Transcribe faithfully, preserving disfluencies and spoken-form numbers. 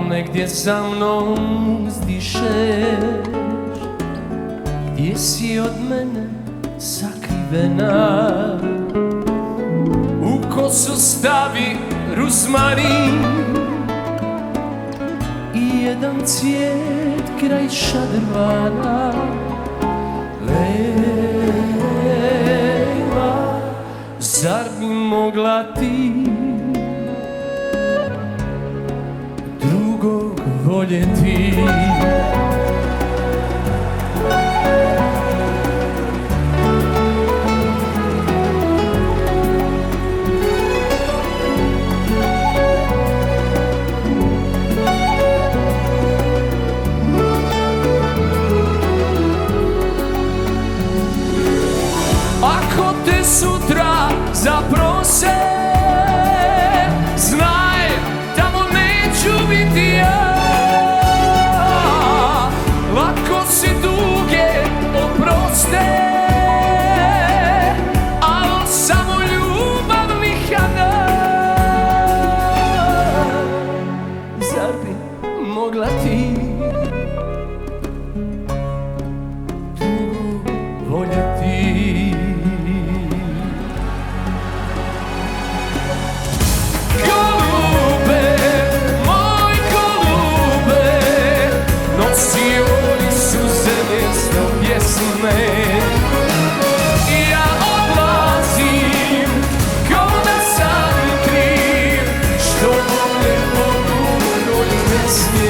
negdje sa mnom uzdišeš, gdje si od mene sakrivena. U kosu stavi ruzmarin i jedan cvijet kraj šadrvana. Lejla, zar bi mogla ti drugog voljeti? Ako te sutra zaprose, znaj, tamo neću biti ja. Lako si duge oproste, al samo ljubav lihana. Zar bi mogla ti drugo voljeti? Ja odlazim ko da sam kriv, što vole ponudu ne smije.